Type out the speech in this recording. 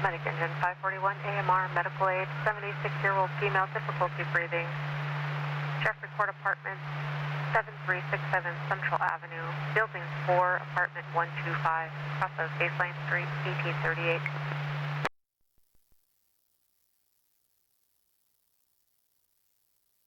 Medic engine 541 AMR, medical aid, 76-year-old female, difficulty breathing. Jeffrey Court Apartments, 7367 Central Avenue, Building 4, Apartment 125, off of Baseline Street, 1838.